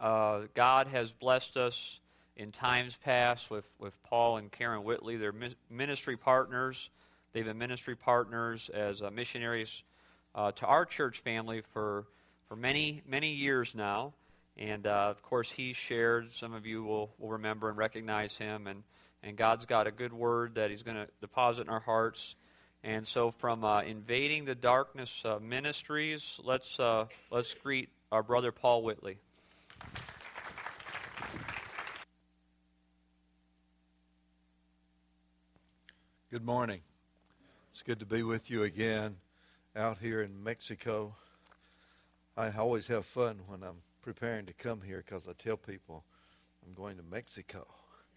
God has blessed us in times past with Paul and Karen Whitley. They're ministry partners. They've been ministry partners as missionaries to our church family for many, many years now. And, of course, he shared. Some of you will remember and recognize him. And God's got a good word that he's going to deposit in our hearts. And so from Invading the Darkness Ministries, let's greet our brother Paul Whitley. Good morning. It's good to be with you again out here in Mexico. I always have fun when I'm preparing to come here because I tell people I'm going to Mexico.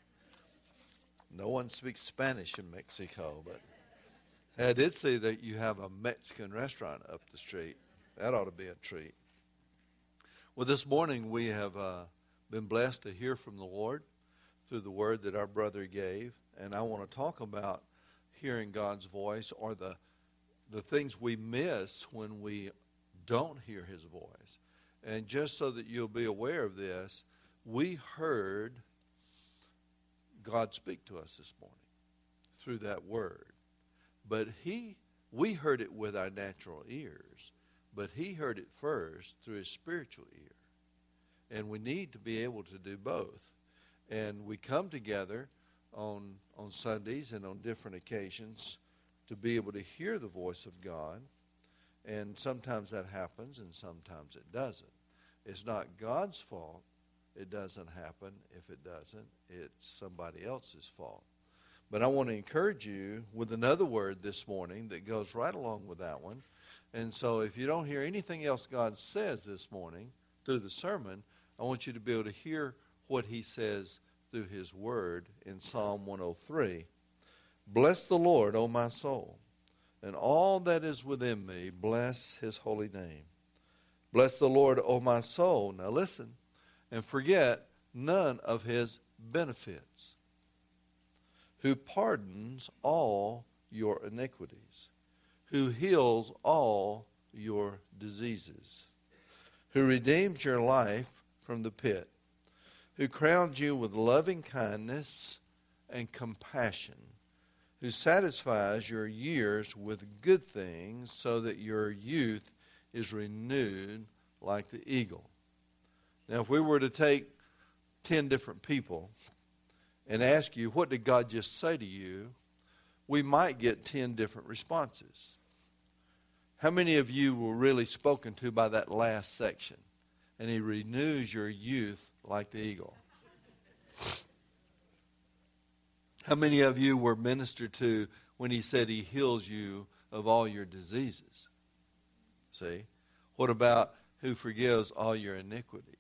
No one speaks Spanish in Mexico, but I did see that you have a Mexican restaurant up the street. That ought to be a treat. Well, this morning we have been blessed to hear from the Lord through the word that our brother gave, and I want to talk about hearing God's voice, or the things we miss when we don't hear his voice. And just so that you'll be aware of this, we heard God speak to us this morning through that word. But we heard it with our natural ears, but he heard it first through his spiritual ear. And we need to be able to do both. And we come together on Sundays and on different occasions to be able to hear the voice of God. And sometimes that happens and sometimes it doesn't. It's not God's fault it doesn't happen. If it doesn't, it's somebody else's fault. But I want to encourage you with another word this morning that goes right along with that one. And so if you don't hear anything else God says this morning through the sermon, I want you to be able to hear what he says through his word in Psalm 103. Bless the Lord, O my soul, and all that is within me, bless his holy name. Bless the Lord, O my soul. Now listen, and forget none of his benefits, who pardons all your iniquities, who heals all your diseases, who redeems your life from the pit, who crowns you with loving kindness and compassion, who satisfies your years with good things so that your youth is renewed like the eagle. Now, if we were to take 10 different people and ask you, what did God just say to you? We might get 10 different responses. How many of you were really spoken to by that last section? And he renews your youth like the eagle. How many of you were ministered to when he said he heals you of all your diseases? See? What about who forgives all your iniquities?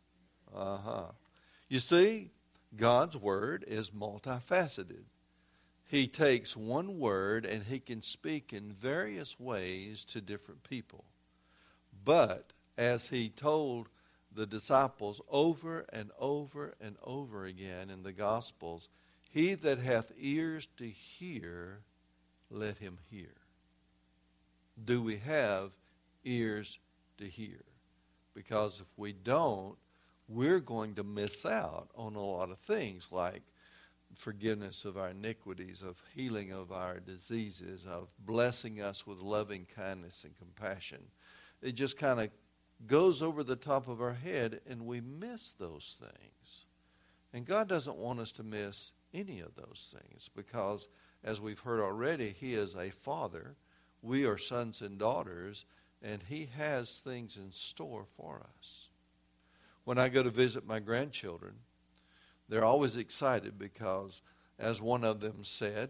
You see, God's word is multifaceted. He takes one word and he can speak in various ways to different people. But as he told the disciples over and over and over again in the Gospels, he that hath ears to hear, let him hear. Do we have ears to hear? Because if we don't, we're going to miss out on a lot of things like forgiveness of our iniquities, of healing of our diseases, of blessing us with loving kindness and compassion. It just kind of goes over the top of our head and we miss those things. And God doesn't want us to miss any of those things because, as we've heard already, he is a father. We are sons and daughters, and he has things in store for us. When I go to visit my grandchildren, they're always excited because, as one of them said,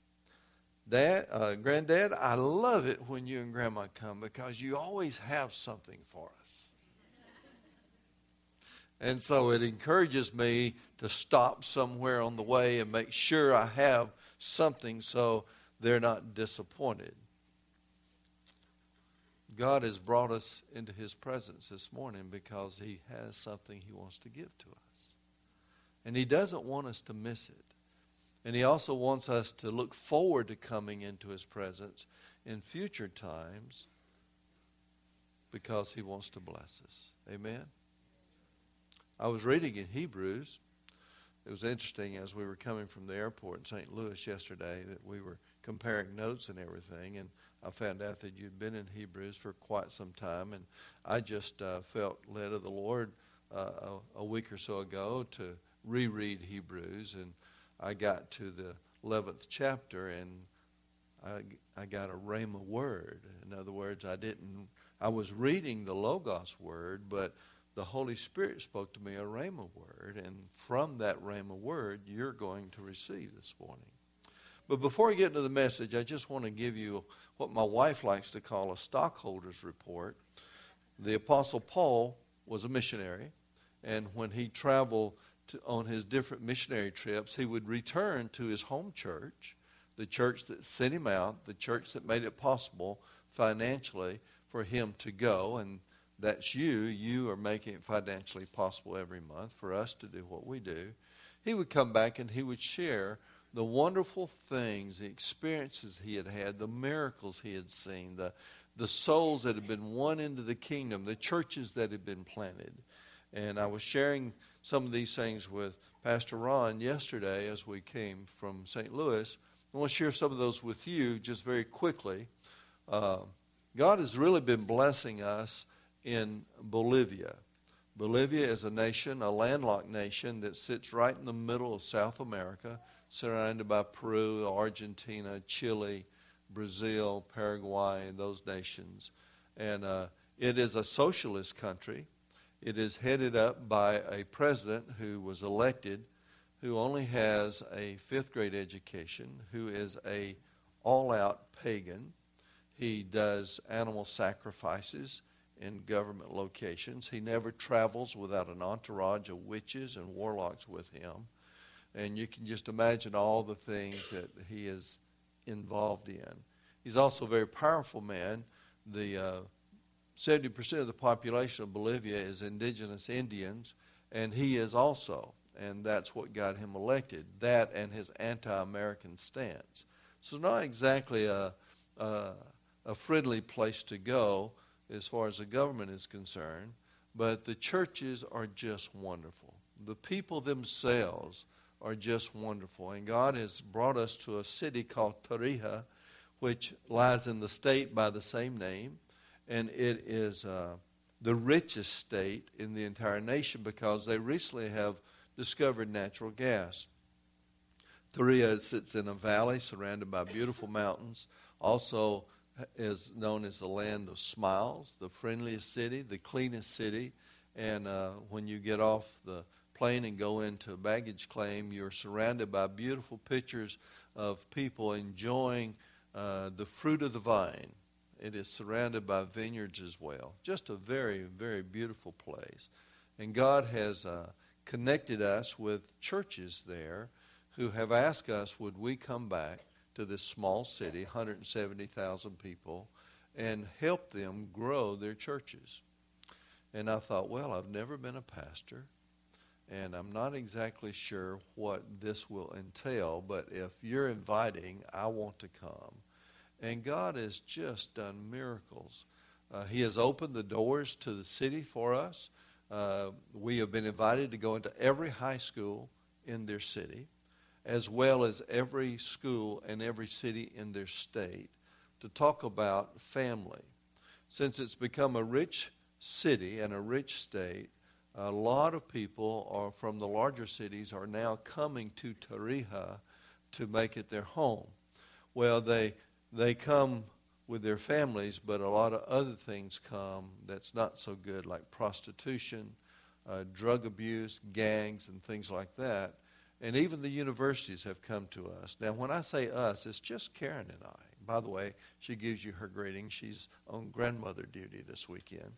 Granddad, I love it when you and Grandma come because you always have something for us. And so it encourages me to stop somewhere on the way and make sure I have something so they're not disappointed. God has brought us into his presence this morning because he has something he wants to give to us. And he doesn't want us to miss it. And he also wants us to look forward to coming into his presence in future times because he wants to bless us. Amen? I was reading in Hebrews. It was interesting as we were coming from the airport in St. Louis yesterday that we were comparing notes and everything, and I found out that you'd been in Hebrews for quite some time, and I just felt led of the Lord a week or so ago to reread Hebrews, and I got to the 11th chapter, and I got a rhema word. In other words, I was reading the Logos word, but the Holy Spirit spoke to me a rhema word, and from that rhema word, you're going to receive this morning. But before I get into the message, I just want to give you what my wife likes to call a stockholder's report. The Apostle Paul was a missionary, and when he traveled on his different missionary trips, he would return to his home church, the church that sent him out, the church that made it possible financially for him to go, and that's you. You are making it financially possible every month for us to do what we do. He would come back and he would share the wonderful things, the experiences he had had, the miracles he had seen, the souls that had been won into the kingdom, the churches that had been planted. And I was sharing some of these things with Pastor Ron yesterday as we came from St. Louis. I want to share some of those with you just very quickly. God has really been blessing us in Bolivia. Bolivia is a nation, a landlocked nation that sits right in the middle of South America, surrounded by Peru, Argentina, Chile, Brazil, Paraguay, and those nations. And it is a socialist country. It is headed up by a president who was elected, who only has a fifth-grade education, who is a all-out pagan. He does animal sacrifices in government locations. He never travels without an entourage of witches and warlocks with him. And you can just imagine all the things that he is involved in. He's also a very powerful man. The 70% of the population of Bolivia is indigenous Indians, and he is also. And that's what got him elected, that and his anti-American stance. So not exactly a friendly place to go as far as the government is concerned, but the churches are just wonderful. The people themselves are just wonderful. And God has brought us to a city called Tarija, which lies in the state by the same name. And it is the richest state in the entire nation because they recently have discovered natural gas. Tarija sits in a valley surrounded by beautiful mountains. Also is known as the land of smiles, the friendliest city, the cleanest city. And when you get off the plane and go into baggage claim, you're surrounded by beautiful pictures of people enjoying the fruit of the vine. It is surrounded by vineyards as well. Just a very, very beautiful place. And God has connected us with churches there who have asked us, would we come back to this small city, 170,000 people, and help them grow their churches. And I thought, well, I've never been a pastor, and I'm not exactly sure what this will entail, but if you're inviting, I want to come. And God has just done miracles. He has opened the doors to the city for us. We have been invited to go into every high school in their city, as well as every school and every city in their state, to talk about family. Since it's become a rich city and a rich state, a lot of people are from the larger cities are now coming to Tarija to make it their home. Well, they come with their families, but a lot of other things come that's not so good, like prostitution, drug abuse, gangs, and things like that. And even the universities have come to us. Now, when I say us, it's just Karen and I. By the way, she gives you her greeting. She's on grandmother duty this weekend.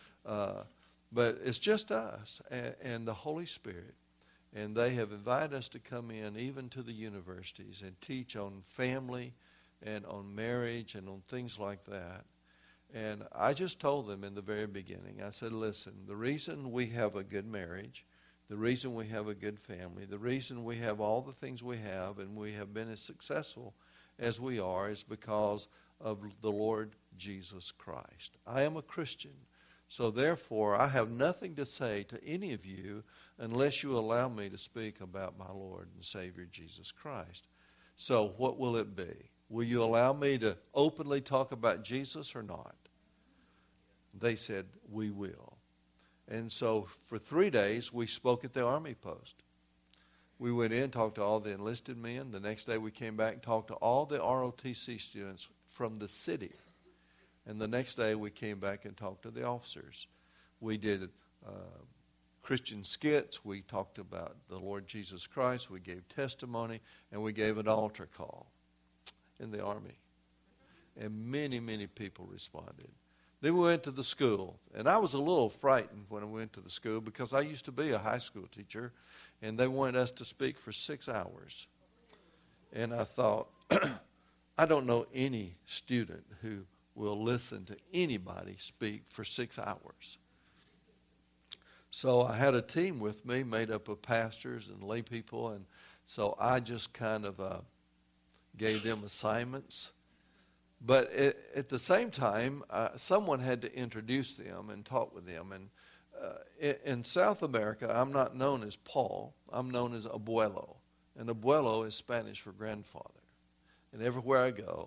But it's just us and the Holy Spirit. And they have invited us to come in even to the universities and teach on family and on marriage and on things like that. And I just told them in the very beginning, I said, listen, the reason we have a good marriage, the reason we have a good family, the reason we have all the things we have and we have been as successful as we are is because of the Lord Jesus Christ. I am a Christian, So therefore, I have nothing to say to any of you unless you allow me to speak about my Lord and Savior Jesus Christ. So what will it be? Will you allow me to openly talk about Jesus or not? They said, we will. And so for 3 days, we spoke at the Army post. We went in, talked to all the enlisted men. The next day we came back and talked to all the ROTC students from the city. And the next day we came back and talked to the officers. We did Christian skits. We talked about the Lord Jesus Christ. We gave testimony. And we gave an altar call in the Army. And many, many people responded. Then we went to the school. And I was a little frightened when I went to the school because I used to be a high school teacher. And they wanted us to speak for 6 hours. And I thought, I don't know any student who will listen to anybody speak for 6 hours. So I had a team with me made up of pastors and lay people. And so I just kind of gave them assignments. But at the same time, someone had to introduce them and talk with them. And in South America, I'm not known as Paul. I'm known as abuelo. And abuelo is Spanish for grandfather. And everywhere I go,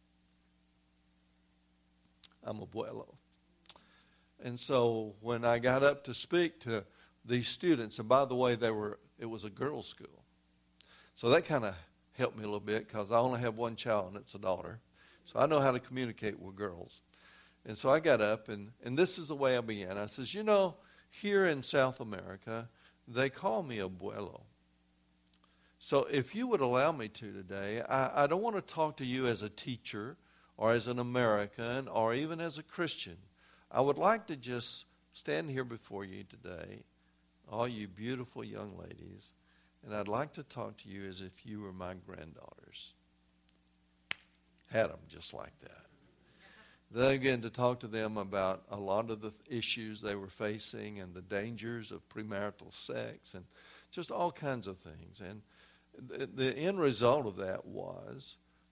I'm abuelo. And so when I got up to speak to these students, and by the way, it was a girls' school. So that kind of helped me a little bit because I only have one child, and it's a daughter. So I know how to communicate with girls. And so I got up, and this is the way I began. I says, you know, here in South America, they call me abuelo. So if you would allow me to today, I don't want to talk to you as a teacher or as an American or even as a Christian. I would like to just stand here before you today, all you beautiful young ladies, and I'd like to talk to you as if you were my granddaughters. Had them just like that. Then I began to talk to them about a lot of the issues they were facing and the dangers of premarital sex and just all kinds of things. And the end result of that was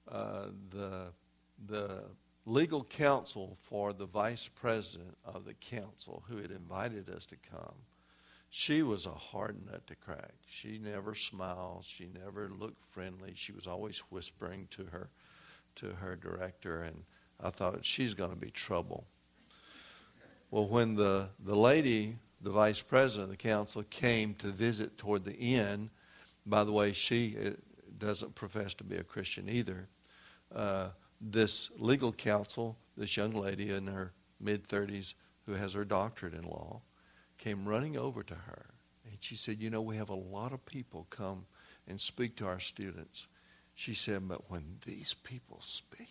the legal counsel for the vice president of the council who had invited us to come. She was a hard nut to crack. She never smiled. She never looked friendly. She was always whispering to her director, and I thought, she's going to be trouble. Well, when the lady, the vice president of the council, came to visit toward the end, by the way, she doesn't profess to be a Christian either, this legal counsel, this young lady in her mid-30s who has her doctorate in law, came running over to her. And she said, you know, we have a lot of people come and speak to our students. She said, but when these people speak,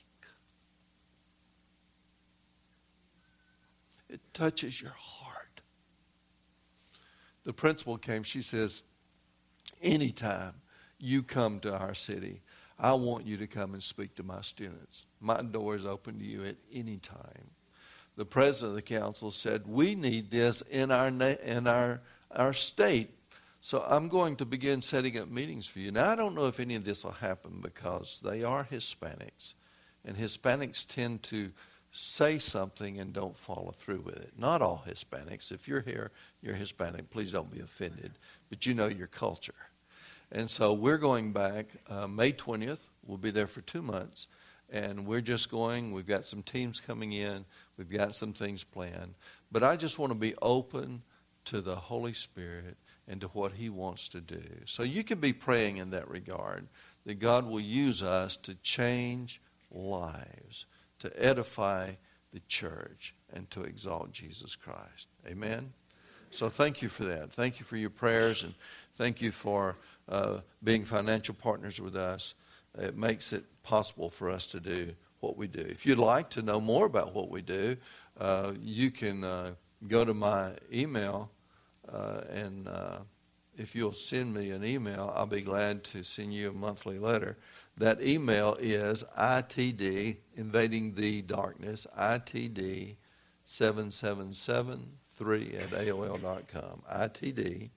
it touches your heart. The principal came. She says, anytime you come to our city, I want you to come and speak to my students. My door is open to you at any time. The president of the council said, we need this in our state. So I'm going to begin setting up meetings for you. Now, I don't know if any of this will happen because they are Hispanics. And Hispanics tend to say something and don't follow through with it. Not all Hispanics. If you're here, you're Hispanic. Please don't be offended. But you know your culture. And so we're going back May 20th. We'll be there for 2 months. And we're just going. We've got some teams coming in. We've got some things planned. But I just want to be open to the Holy Spirit and to what he wants to do. So you can be praying in that regard, that God will use us to change lives, to edify the church, and to exalt Jesus Christ. Amen? So thank you for that. Thank you for your prayers, and thank you for being financial partners with us. It makes it possible for us to do what we do. If you'd like to know more about what we do, you can go to my email, and if you'll send me an email, I'll be glad to send you a monthly letter. That email is ITD, Invading the Darkness, ITD 7773 at AOL.com. ITD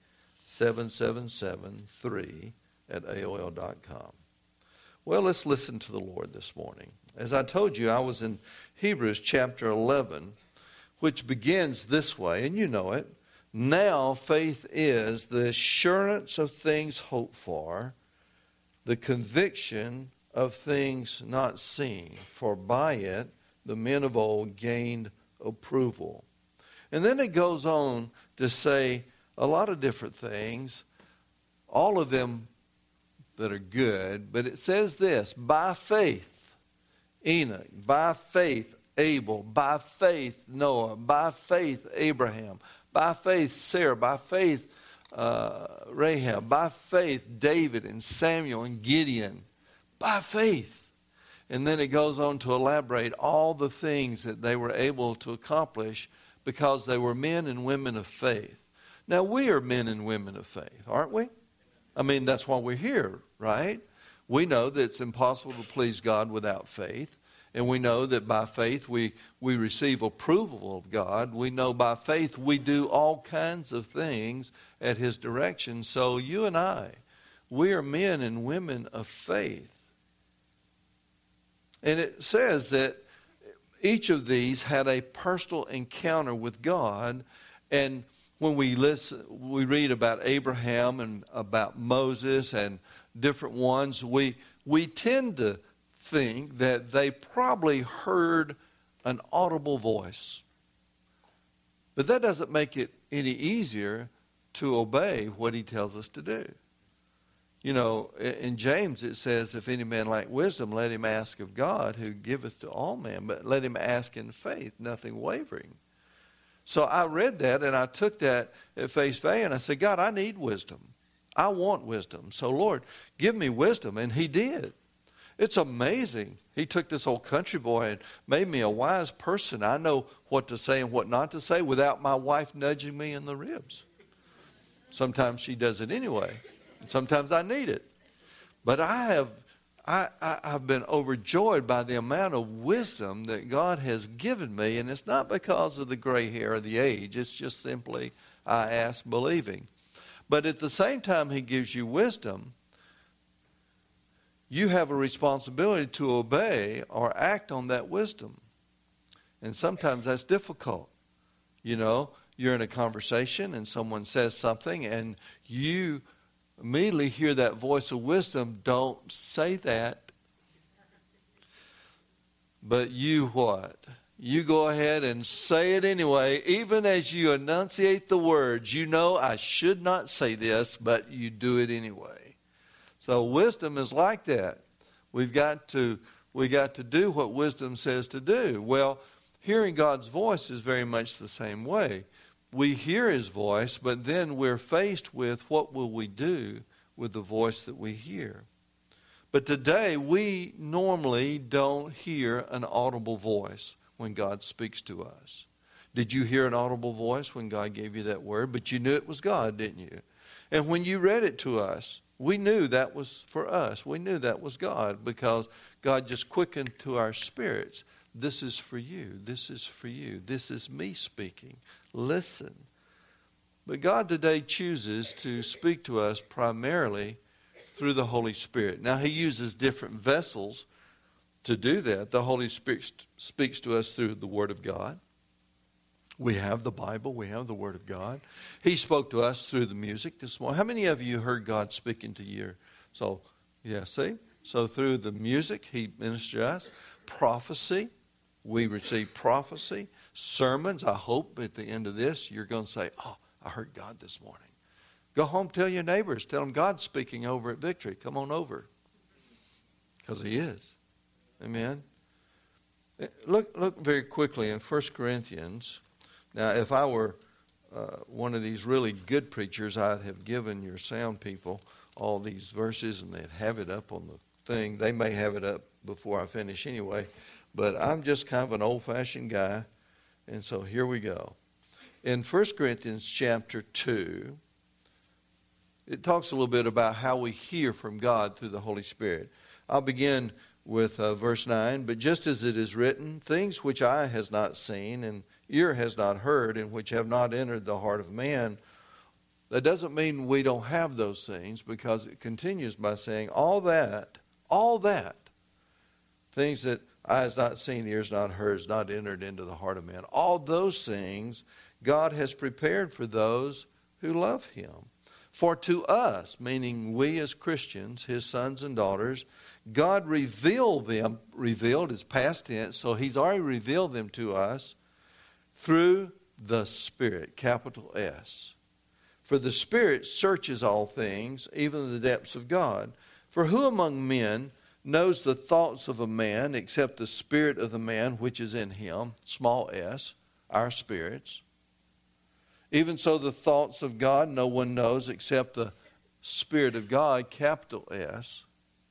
7773 at AOL.com. Well, let's listen to the Lord this morning. As I told you, I was in Hebrews chapter 11 which begins this way, and you know it. Now faith is the assurance of things hoped for, the conviction of things not seen, for by it the men of old gained approval. And then it goes on to say a lot of different things, all of them that are good, but it says this: by faith Enoch, by faith Abel, by faith Noah, by faith Abraham, by faith Sarah, by faith Rahab, by faith David and Samuel and Gideon, by faith. And then it goes on to elaborate all the things that they were able to accomplish because they were men and women of faith. Now, we are men and women of faith, aren't we? I mean, that's why we're here, right? We know that it's impossible to please God without faith. And we know that by faith we receive approval of God. We know by faith we do all kinds of things at His direction. So you and I, we are men and women of faith. And it says that each of these had a personal encounter with God. And when we read about Abraham and about Moses and different ones, we tend to think that they probably heard an audible voice. But that doesn't make it any easier to obey what He tells us to do. You know, in James it says, if any man lack wisdom, let him ask of God, who giveth to all men, but let him ask in faith, nothing wavering. So I read that and I took that at face value and I said, God, I need wisdom. I want wisdom. So Lord, give me wisdom. And He did. It's amazing. He took this old country boy and made me a wise person. I know what to say and what not to say without my wife nudging me in the ribs. Sometimes she does it anyway. Sometimes I need it. But I've been overjoyed by the amount of wisdom that God has given me. And it's not because of the gray hair or the age. It's just simply I ask believing. But at the same time He gives you wisdom, you have a responsibility to obey or act on that wisdom. And sometimes that's difficult. You know, you're in a conversation and someone says something and you immediately hear that voice of wisdom. Don't say that. But you what? You go ahead and say it anyway, even as you enunciate the words. You know, I should not say this, but you do it anyway. So wisdom is like that. We got to do what wisdom says to do. Well, hearing God's voice is very much the same way. We hear His voice, but then we're faced with what will we do with the voice that we hear. But today we normally don't hear an audible voice when God speaks to us. Did you hear an audible voice when God gave you that word? But you knew it was God, didn't you? And when you read it to us, we knew that was for us. We knew that was God because God just quickened to our spirits. This is for you. This is for you. This is me speaking. Listen. But God today chooses to speak to us primarily through the Holy Spirit. Now, He uses different vessels to do that. The Holy Spirit speaks to us through the Word of God. We have the Bible. We have the Word of God. He spoke to us through the music this morning. How many of you heard God speaking to you? So, yeah, see? So through the music, He ministered to us. Prophecy. We receive prophecy. Sermons. I hope at the end of this you're going to say, oh, I heard God this morning. Go home, tell your neighbors. Tell them God's speaking over at Victory. Come on over. Because He is. Amen. Look very quickly in 1 Corinthians. Now, if I were one of these really good preachers, I'd have given your sound people all these verses and they'd have it up on the thing. They may have it up before I finish anyway. But I'm just kind of an old-fashioned guy. And so here we go. In 1 Corinthians chapter 2, it talks a little bit about how we hear from God through the Holy Spirit. I'll begin with verse 9. But just as it is written, things which eye has not seen and ear has not heard and which have not entered the heart of man. That doesn't mean we don't have those things, because it continues by saying all that, things that eye has not seen, ears not heard, has not entered into the heart of man. All those things God has prepared for those who love him. For to us, meaning we as Christians, his sons and daughters, God revealed them, revealed is past tense, so he's already revealed them to us through the Spirit, capital S. For the Spirit searches all things, even the depths of God. For who among men knows the thoughts of a man except the spirit of the man which is in him, small s, our spirits? Even so the thoughts of God no one knows except the Spirit of God, capital S.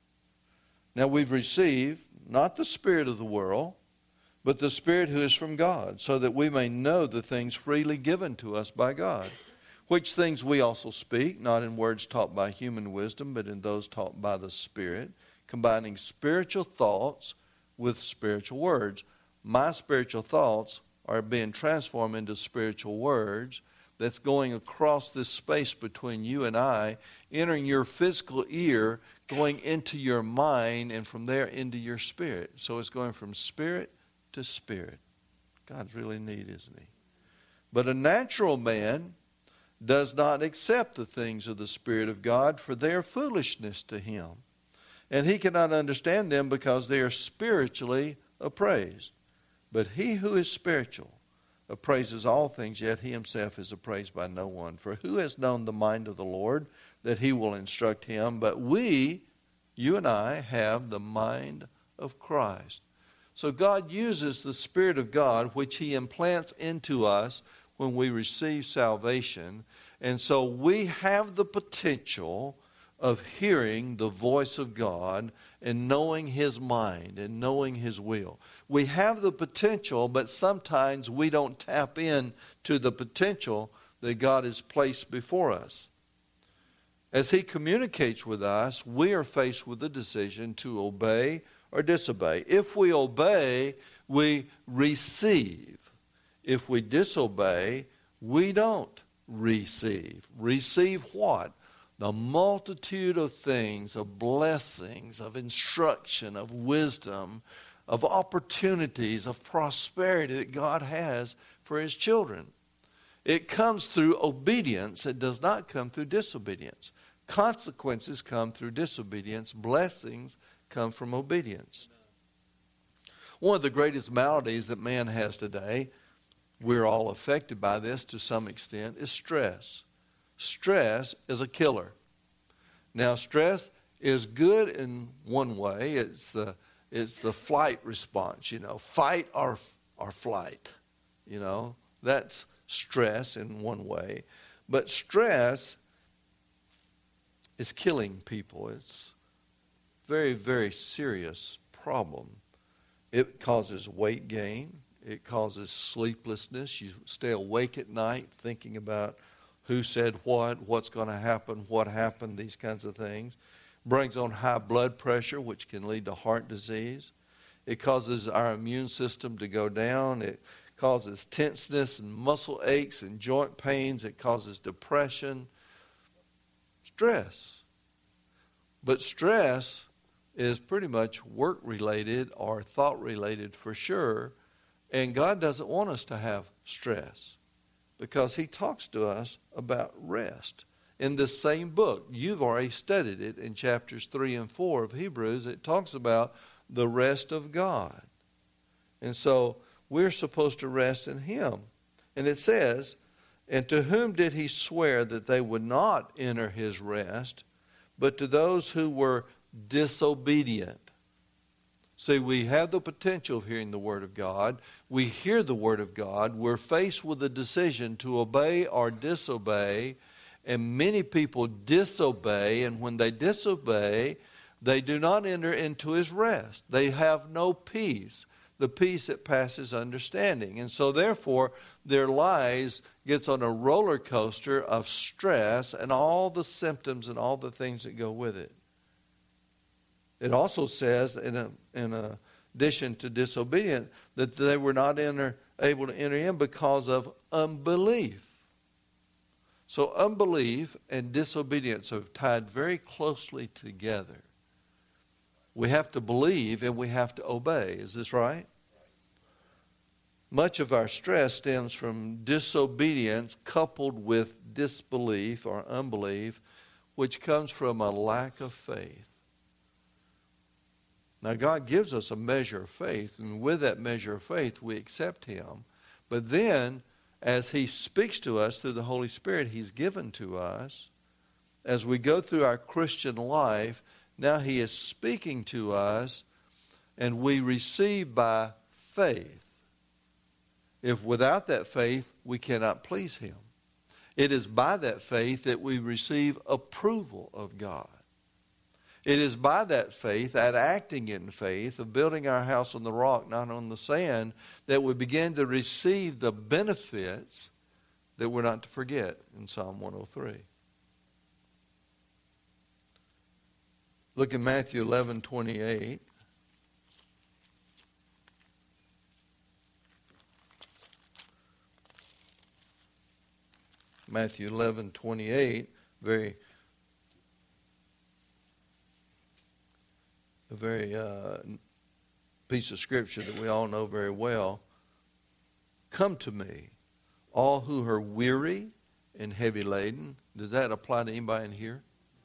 Now we've received not the spirit of the world, but the Spirit who is from God, so that we may know the things freely given to us by God, which things we also speak, not in words taught by human wisdom, but in those taught by the Spirit, combining spiritual thoughts with spiritual words. My spiritual thoughts are being transformed into spiritual words that's going across this space between you and I, entering your physical ear, going into your mind, and from there into your spirit. So it's going from spirit to spirit. God's really neat, isn't he? But a natural man does not accept the things of the Spirit of God, for they are foolishness to him. And he cannot understand them because they are spiritually appraised. But he who is spiritual appraises all things, yet he himself is appraised by no one. For who has known the mind of the Lord, that he will instruct him? But we, you and I, have the mind of Christ. So God uses the Spirit of God, which he implants into us when we receive salvation. And so we have the potential of hearing the voice of God and knowing his mind and knowing his will. We have the potential, but sometimes we don't tap in to the potential that God has placed before us. As he communicates with us, we are faced with the decision to obey or disobey. If we obey, we receive. If we disobey, we don't receive. Receive what? The multitude of things, of blessings, of instruction, of wisdom, of opportunities, of prosperity that God has for his children. It comes through obedience. It does not come through disobedience. Consequences come through disobedience. Blessings come from obedience. One of the greatest maladies that man has today, we're all affected by this to some extent, is stress. Stress is a killer. Now, stress is good in one way. It's the flight response, fight or flight. That's stress in one way. But stress is killing people. It's a very, very serious problem. It causes weight gain. It causes sleeplessness. You stay awake at night thinking about who said what's going to happen, what happened, these kinds of things. Brings on high blood pressure, which can lead to heart disease. It causes our immune system to go down. It causes tenseness and muscle aches and joint pains. It causes depression. Stress. But stress is pretty much work-related or thought-related for sure. And God doesn't want us to have stress, because he talks to us about rest. In this same book, you've already studied it in chapters 3 and 4 of Hebrews. It talks about the rest of God. And so we're supposed to rest in him. And it says, and to whom did he swear that they would not enter his rest, but to those who were disobedient? See, we have the potential of hearing the Word of God. We hear the Word of God. We're faced with a decision to obey or disobey. And many people disobey. And when they disobey, they do not enter into his rest. They have no peace, the peace that passes understanding. And so therefore, their lives gets on a roller coaster of stress and all the symptoms and all the things that go with it. It also says, in addition to disobedience, that they were not able to enter in because of unbelief. So unbelief and disobedience are tied very closely together. We have to believe and we have to obey. Is this right? Much of our stress stems from disobedience coupled with disbelief or unbelief, which comes from a lack of faith. Now, God gives us a measure of faith, and with that measure of faith, we accept Him. But then, as He speaks to us through the Holy Spirit He's given to us, as we go through our Christian life, now He is speaking to us, and we receive by faith. If without that faith, we cannot please Him. It is by that faith that we receive approval of God. It is by that faith, that acting in faith, of building our house on the rock, not on the sand, that we begin to receive the benefits that we're not to forget in Psalm 103. Look at Matthew 11:28. Matthew 11:28, a very piece of scripture that we all know very well. Come to me, all who are weary and heavy laden. Does that apply to anybody in here?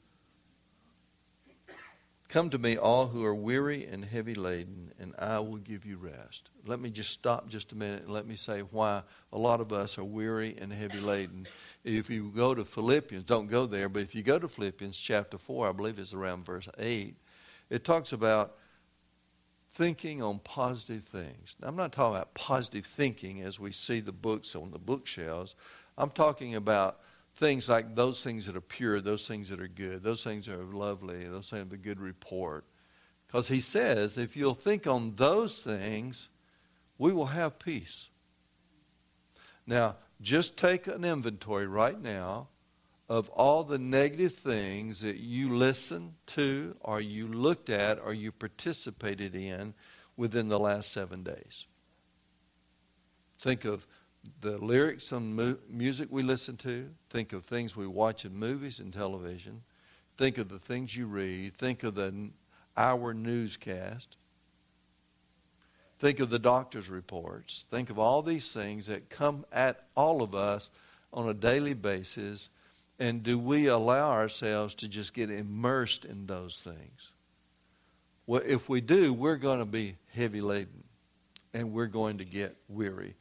Come to me, all who are weary and heavy laden, and I will give you rest. Let me just stop just a minute and let me say why a lot of us are weary and heavy laden. If you go to Philippians, don't go there, but if you go to Philippians chapter 4, I believe it's around verse 8, it talks about thinking on positive things. Now, I'm not talking about positive thinking as we see the books on the bookshelves. I'm talking about things like those things that are pure, those things that are good, those things that are lovely, those things of a good report. Because he says, if you'll think on those things, we will have peace. Now, just take an inventory right now of all the negative things that you listened to or you looked at or you participated in within the last 7 days. Think of the lyrics on music we listen to. Think of things we watch in movies and television. Think of the things you read. Think of the hour newscast. Think of the doctor's reports. Think of all these things that come at all of us on a daily basis. And do we allow ourselves to just get immersed in those things? Well, if we do, we're going to be heavy laden. And we're going to get weary.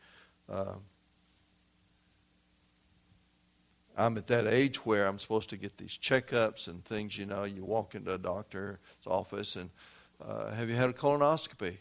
I'm at that age where I'm supposed to get these checkups and things, you know. You walk into a doctor's office and, have you had a colonoscopy?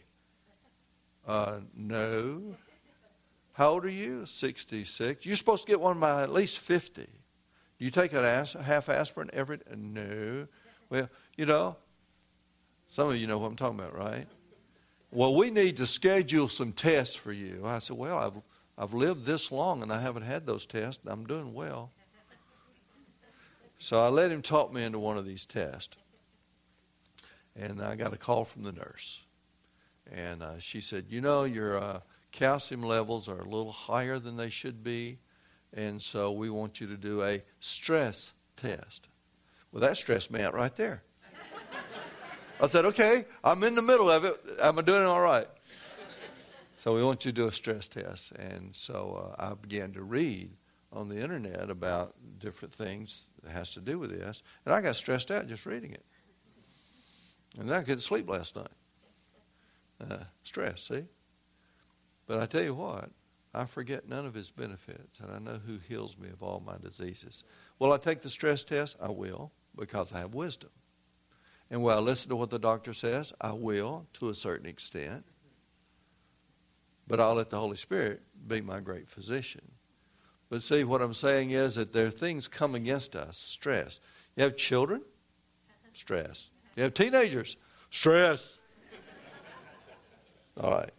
No. How old are you? 66. You're supposed to get one by at least 50. Do you take a half aspirin every day? No. Well, you know, some of you know what I'm talking about, right? Well, we need to schedule some tests for you. I said, well, I've lived this long and I haven't had those tests. I'm doing well. So I let him talk me into one of these tests. And I got a call from the nurse. And she said, you know, your calcium levels are a little higher than they should be. And so we want you to do a stress test. Well, that stressed me out right there. I said, okay, I'm in the middle of it. I'm doing all right. So we want you to do a stress test. And so I began to read on the internet about different things that has to do with this. And I got stressed out just reading it. And I couldn't sleep last night. Stress, see? But I tell you what, I forget none of his benefits, and I know who heals me of all my diseases. Will I take the stress test? I will, because I have wisdom. And will I listen to what the doctor says? I will, to a certain extent. But I'll let the Holy Spirit be my great physician. But see, what I'm saying is that there are things come against us. Stress. You have children? Stress. You have teenagers? Stress. All right.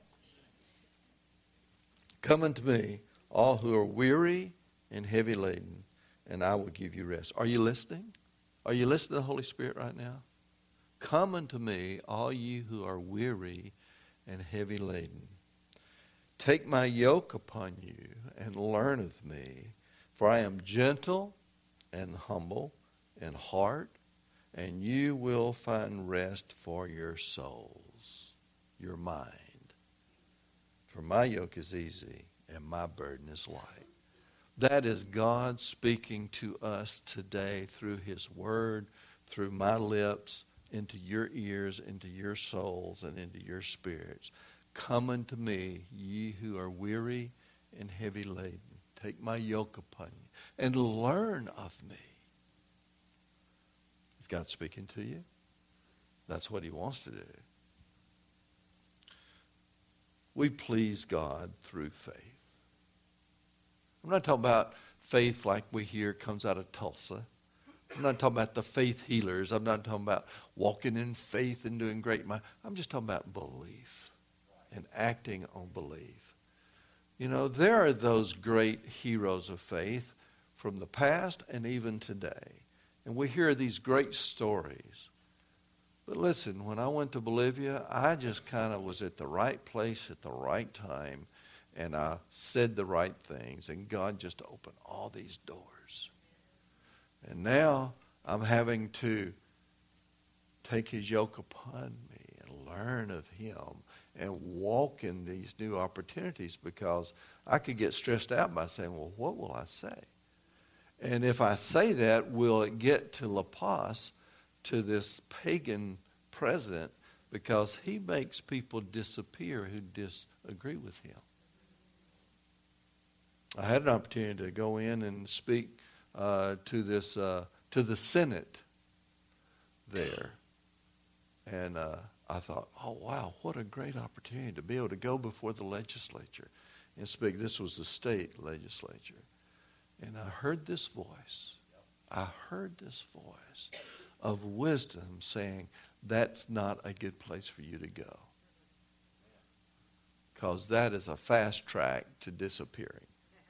Come unto me, all who are weary and heavy laden, and I will give you rest. Are you listening? Are you listening to the Holy Spirit right now? Come unto me, all you who are weary and heavy laden. Take my yoke upon you and learn of me, for I am gentle and humble in heart, and you will find rest for your souls, your mind. For my yoke is easy and my burden is light. That is God speaking to us today through his word, through my lips, into your ears, into your souls, and into your spirits. Come unto me, ye who are weary and heavy laden. Take my yoke upon you and learn of me. Is God speaking to you? That's what he wants to do. We please God through faith. I'm not talking about faith like we hear comes out of Tulsa. I'm not talking about the faith healers. I'm not talking about walking in faith and doing great. I'm just talking about belief and acting on belief. You know, there are those great heroes of faith from the past and even today. And we hear these great stories. But listen, when I went to Bolivia, I just kind of was at the right place at the right time. And I said the right things. And God just opened all these doors. And now I'm having to take his yoke upon me and learn of him and walk in these new opportunities, because I could get stressed out by saying, well, what will I say? And if I say that, will it get to La Paz, to this pagan president, because he makes people disappear who disagree with him. I had an opportunity to go in and speak to the Senate there. And I thought, oh, wow, what a great opportunity to be able to go before the legislature and speak. This was the state legislature. And I heard this voice. I heard this voice of wisdom saying, that's not a good place for you to go, because that is a fast track to disappearing.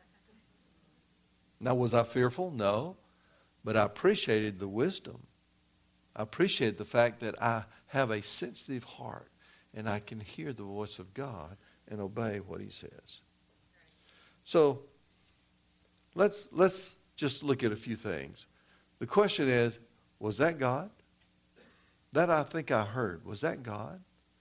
Now, was I fearful? No. But I appreciated the wisdom. I appreciated the fact that I have a sensitive heart and I can hear the voice of God and obey what he says. So, let's just look at a few things. The question is, was that God? That I think I heard. Was that God?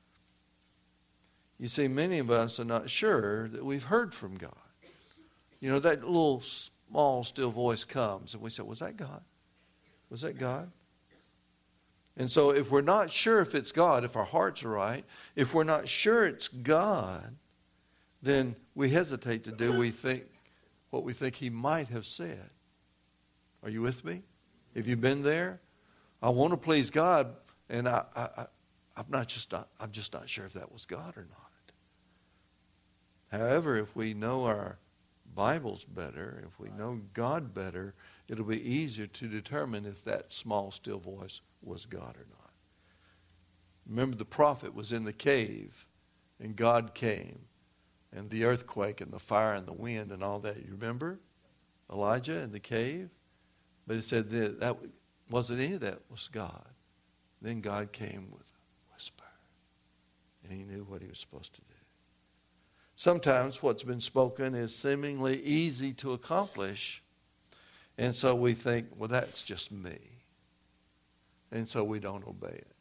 You see, many of us are not sure that we've heard from God. You know, that little small, still voice comes, and we say, was that God? Was that God? And so if we're not sure if it's God, if our hearts are right, if we're not sure it's God, then we hesitate to do what we think he might have said. Are you with me? Have you been there? I want to please God, and I'm just not sure if that was God or not. However, if we know our Bibles better, if we know God better, it'll be easier to determine if that small, still voice was God or not. Remember, the prophet was in the cave, and God came, and the earthquake and the fire and the wind and all that. You remember Elijah in the cave? But it said that wasn't any of that was God. Then God came with a whisper, and he knew what he was supposed to do. Sometimes what's been spoken is seemingly easy to accomplish, and so we think, well, that's just me. And so we don't obey it.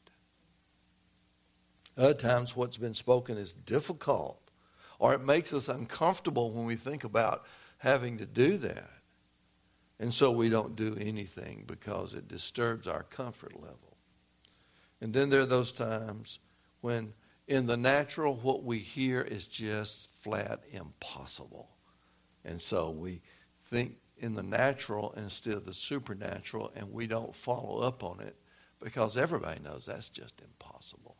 Other times what's been spoken is difficult, or it makes us uncomfortable when we think about having to do that. And so we don't do anything because it disturbs our comfort level. And then there are those times when in the natural, what we hear is just flat impossible. And so we think in the natural instead of the supernatural, and we don't follow up on it because everybody knows that's just impossible.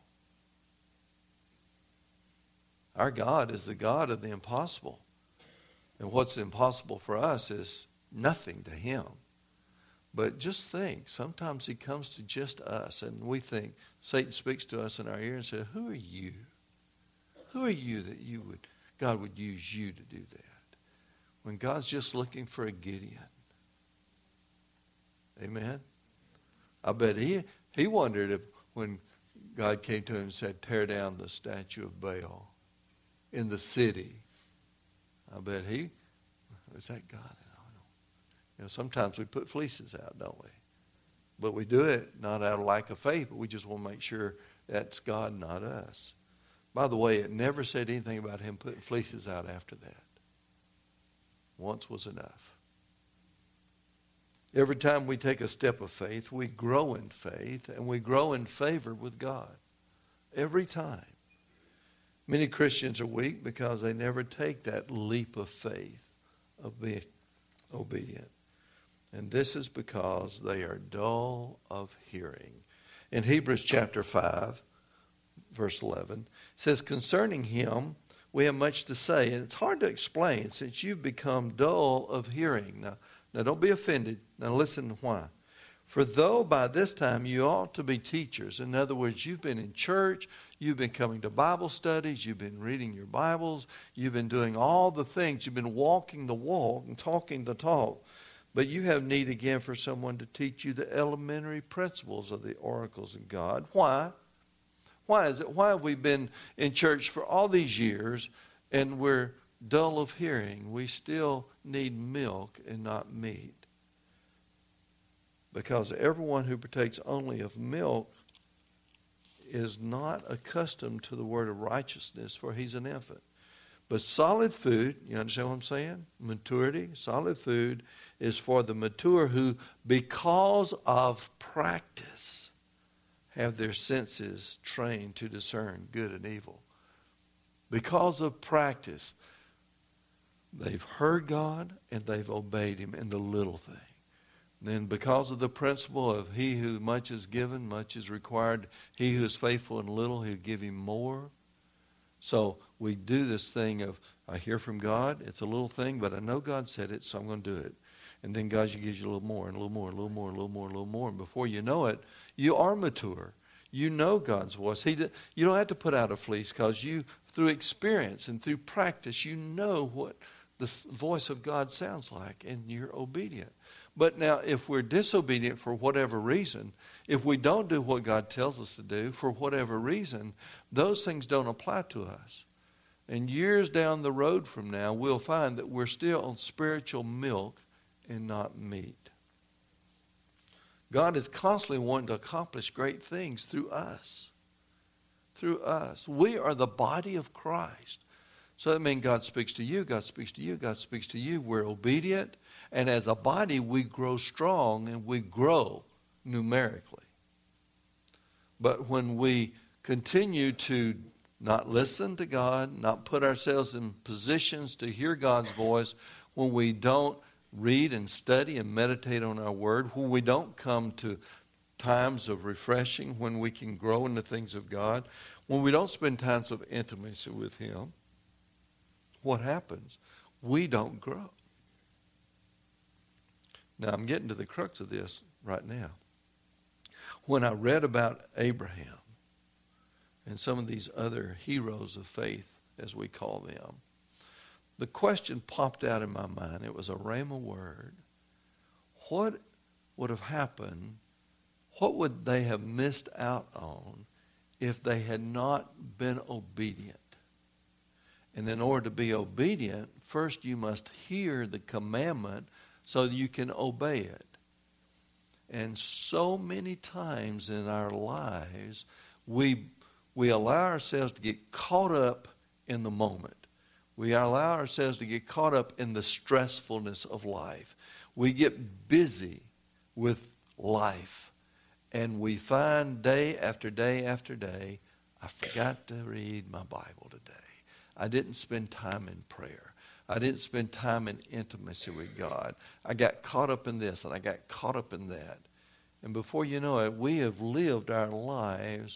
Our God is the God of the impossible. And what's impossible for us is nothing to him. But just think, sometimes he comes to just us, and we think Satan speaks to us in our ear and says, who are you? Who are you that God would use you to do that? When God's just looking for a Gideon. Amen? I bet he wondered if when God came to him and said, tear down the statue of Baal in the city. I bet is that God? You know, sometimes we put fleeces out, don't we? But we do it not out of lack of faith, but we just want to make sure that's God, not us. By the way, it never said anything about him putting fleeces out after that. Once was enough. Every time we take a step of faith, we grow in faith and we grow in favor with God. Every time. Many Christians are weak because they never take that leap of faith of being obedient. And this is because they are dull of hearing. In Hebrews chapter 5, verse 11, it says, concerning him, we have much to say. And it's hard to explain since you've become dull of hearing. Now don't be offended. Now listen why. For though by this time you ought to be teachers, in other words, you've been in church, you've been coming to Bible studies, you've been reading your Bibles, you've been doing all the things, you've been walking the walk and talking the talk, but you have need again for someone to teach you the elementary principles of the oracles of God. Why? Why is it? Why have we been in church for all these years and we're dull of hearing? We still need milk and not meat. Because everyone who partakes only of milk is not accustomed to the word of righteousness, for he's an infant. But solid food, you understand what I'm saying? Maturity, solid food is for the mature who, because of practice, have their senses trained to discern good and evil. Because of practice, they've heard God and they've obeyed him in the little thing. Then because of the principle of he who much is given, much is required, he who is faithful in little, he'll give him more. So we do this thing of, I hear from God, it's a little thing, but I know God said it, so I'm going to do it. And then God gives you a little more, and a little more, and a little more, and a little more, and a little more. And before you know it, you are mature. You know God's voice. You don't have to put out a fleece because you, through experience and through practice, you know what the voice of God sounds like, and you're obedient. But now, if we're disobedient for whatever reason, if we don't do what God tells us to do for whatever reason, those things don't apply to us. And years down the road from now, we'll find that we're still on spiritual milk and not meat. God is constantly wanting to accomplish great things through us. Through us. We are the body of Christ. So that means God speaks to you, God speaks to you, God speaks to you. We're obedient. And as a body, we grow strong and we grow numerically. But when we continue to not listen to God, not put ourselves in positions to hear God's voice, when we don't read and study and meditate on our word, when we don't come to times of refreshing, when we can grow in the things of God, when we don't spend times of intimacy with him, what happens? We don't grow. Now, I'm getting to the crux of this right now. When I read about Abraham and some of these other heroes of faith, as we call them, the question popped out in my mind. It was a rhema word. What would have happened? What would they have missed out on if they had not been obedient? And in order to be obedient, first you must hear the commandment so that you can obey it. And so many times in our lives, we allow ourselves to get caught up in the moment. We allow ourselves to get caught up in the stressfulness of life. We get busy with life. And we find day after day after day, I forgot to read my Bible today. I didn't spend time in prayer. I didn't spend time in intimacy with God. I got caught up in this and I got caught up in that. And before you know it, we have lived our lives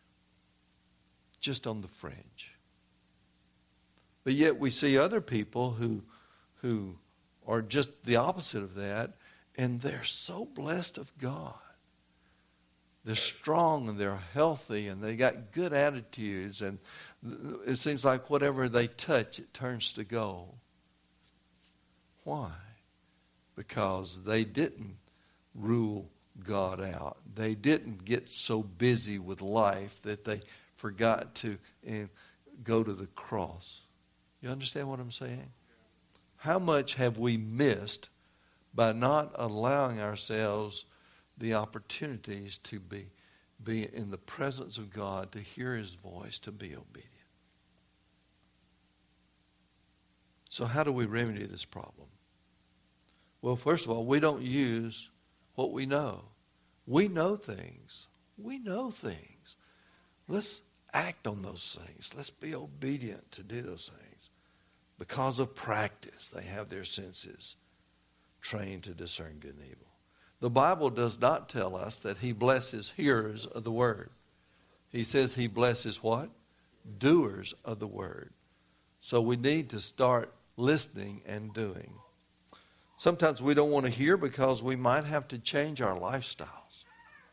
just on the fringe. But yet we see other people who are just the opposite of that, and they're so blessed of God. They're strong and they're healthy and they got good attitudes, and it seems like whatever they touch, it turns to gold. Why? Because they didn't rule God out. They didn't get so busy with life that they forgot to go to the cross. You understand what I'm saying? How much have we missed by not allowing ourselves the opportunities to be in the presence of God, to hear his voice, to be obedient. So how do we remedy this problem? Well, first of all, we don't use what we know. We know things. We know things. Let's act on those things. Let's be obedient to do those things. Because of practice, they have their senses trained to discern good and evil. The Bible does not tell us that he blesses hearers of the word. He says he blesses what? Doers of the word. So we need to start listening and doing. Sometimes we don't want to hear because we might have to change our lifestyles.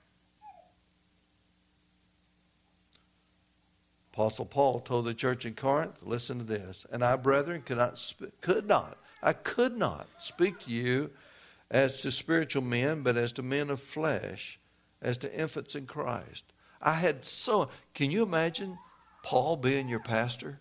Apostle Paul told the church in Corinth, listen to this, and I, brethren, I could not speak to you as to spiritual men, but as to men of flesh, as to infants in Christ. Can you imagine Paul being your pastor?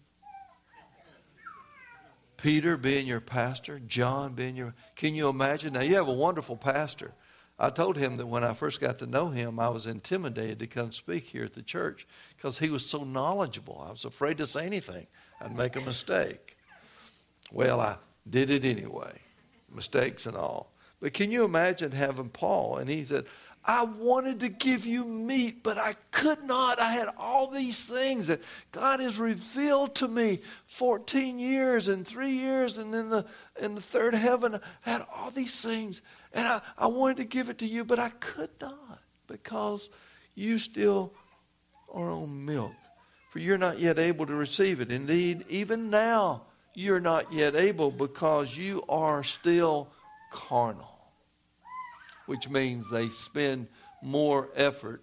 Peter being your pastor? John being your... Can you imagine? Now, you have a wonderful pastor. I told him that when I first got to know him, I was intimidated to come speak here at the church because he was so knowledgeable. I was afraid to say anything. I'd make a mistake. Well, I did it anyway, mistakes and all. But can you imagine having Paul? And he said, I wanted to give you meat, but I could not. I had all these things that God has revealed to me. 14 years and 3 years and in the third heaven, I had all these things. And I wanted to give it to you, but I could not because you still are on milk. For you're not yet able to receive it. Indeed, even now, you're not yet able because you are still carnal. Which means they spend more effort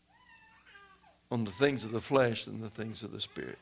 on the things of the flesh than the things of the Spirit.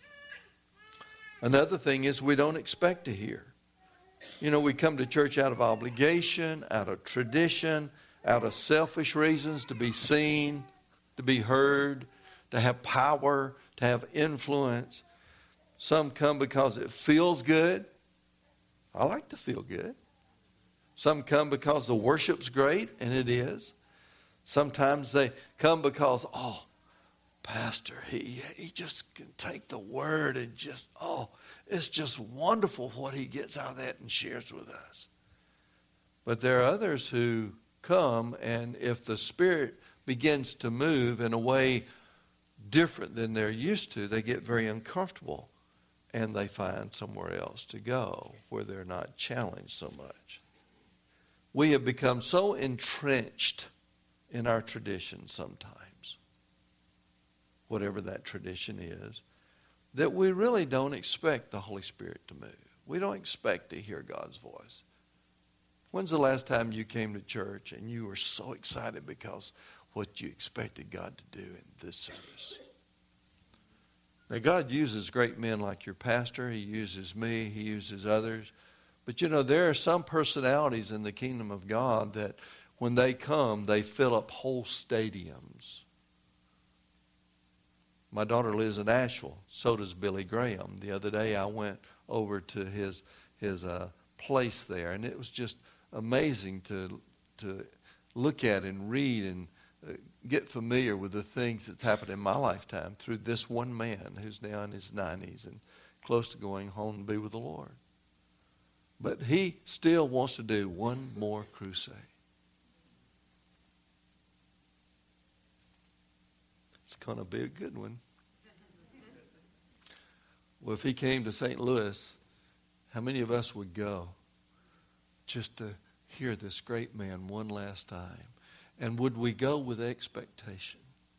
Another thing is we don't expect to hear. You know, we come to church out of obligation, out of tradition, out of selfish reasons, to be seen, to be heard, to have power, to have influence. Some come because it feels good. I like to feel good. Some come because the worship's great, and it is. Sometimes they come because, Pastor, he just can take the word and just, it's just wonderful what he gets out of that and shares with us. But there are others who come, and if the Spirit begins to move in a way different than they're used to, they get very uncomfortable, and they find somewhere else to go where they're not challenged so much. We have become so entrenched in our tradition sometimes, whatever that tradition is, that we really don't expect the Holy Spirit to move. We don't expect to hear God's voice. When's the last time you came to church and you were so excited because what you expected God to do in this service? Now, God uses great men like your pastor. He uses me. He uses others. But, you know, there are some personalities in the kingdom of God that when they come, they fill up whole stadiums. My daughter lives in Asheville. So does Billy Graham. The other day I went over to his place there, and it was just amazing to look at and read and get familiar with the things that's happened in my lifetime through this one man who's now in his 90s and close to going home to be with the Lord. But he still wants to do one more crusade. It's going to be a good one. Well, if he came to St. Louis, how many of us would go just to hear this great man one last time? And would we go with expectation?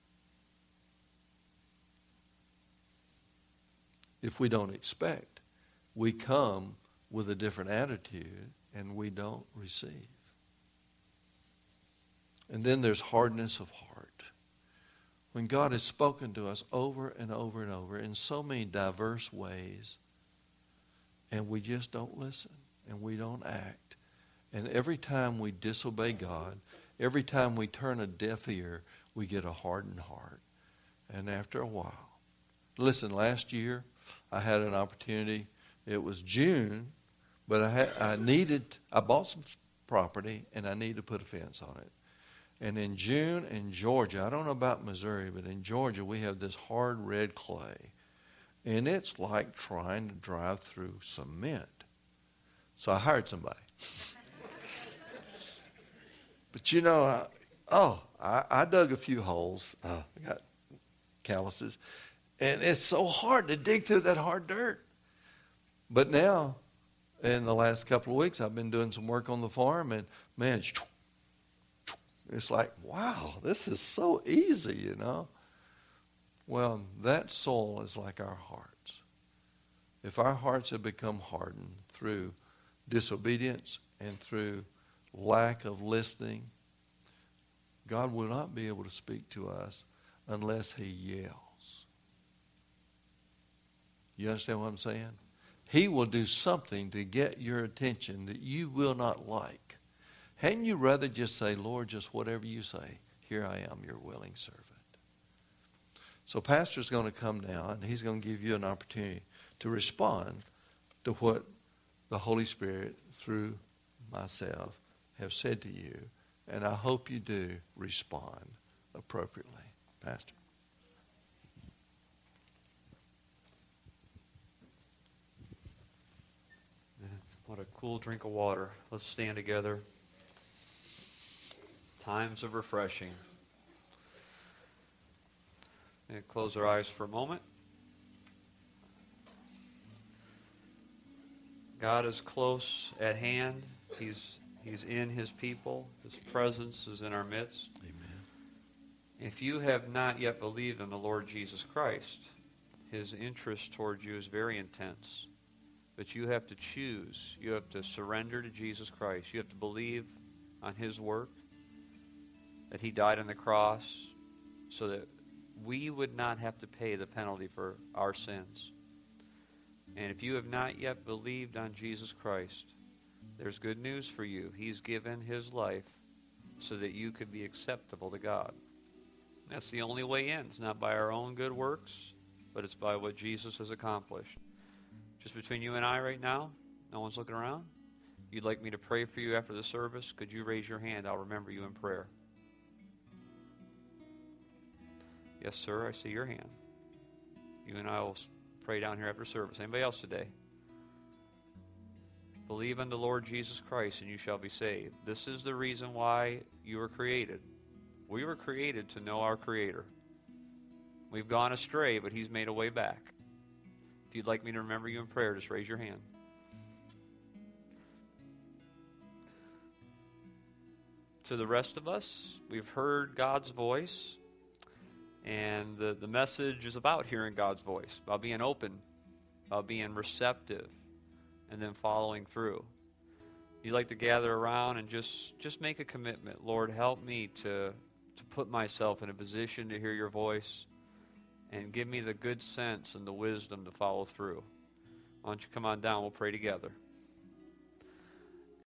If we don't expect, we come with a different attitude and we don't receive. And then there's hardness of heart. When God has spoken to us over and over and over in so many diverse ways, and we just don't listen and we don't act. And every time we disobey God, every time we turn a deaf ear, we get a hardened heart. And after a while, listen, last year I had an opportunity. It was June, but I bought some property and I needed to put a fence on it. And in June in Georgia, I don't know about Missouri, but in Georgia we have this hard red clay. And it's like trying to drive through cement. So I hired somebody. But you know, I dug a few holes. I got calluses. And it's so hard to dig through that hard dirt. But now, in the last couple of weeks, I've been doing some work on the farm, and man, it's like, wow, this is so easy, you know. Well, that soil is like our hearts. If our hearts have become hardened through disobedience and through lack of listening, God will not be able to speak to us unless he yells. You understand what I'm saying? He will do something to get your attention that you will not like. Hadn't you rather just say, Lord, just whatever you say, here I am, your willing servant. So Pastor's going to come now, and he's going to give you an opportunity to respond to what the Holy Spirit, through myself, have said to you. And I hope you do respond appropriately. Pastor. What a cool drink of water. Let's stand together. Times of refreshing. And close our eyes for a moment. God is close at hand. He's in his people. His presence is in our midst. Amen. If you have not yet believed in the Lord Jesus Christ, his interest towards you is very intense. But you have to choose. You have to surrender to Jesus Christ. You have to believe on his work, that he died on the cross so that we would not have to pay the penalty for our sins. And if you have not yet believed on Jesus Christ, there's good news for you. He's given his life so that you could be acceptable to God. That's the only way in. It's not by our own good works, but it's by what Jesus has accomplished. Just between you and I right now, no one's looking around. If you'd like me to pray for you after the service, could you raise your hand? I'll remember you in prayer. Yes, sir, I see your hand. You and I will pray down here after service. Anybody else today? Believe in the Lord Jesus Christ and you shall be saved. This is the reason why you were created. We were created to know our Creator. We've gone astray, but he's made a way back. If you'd like me to remember you in prayer, just raise your hand. To the rest of us, we've heard God's voice. And the message is about hearing God's voice, about being open, about being receptive, and then following through. You'd like to gather around and just make a commitment. Lord, help me to put myself in a position to hear your voice, and give me the good sense and the wisdom to follow through. Why don't you come on down, we'll pray together.